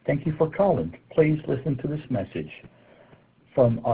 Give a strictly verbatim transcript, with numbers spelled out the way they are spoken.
Thank you for calling. Please listen to this message from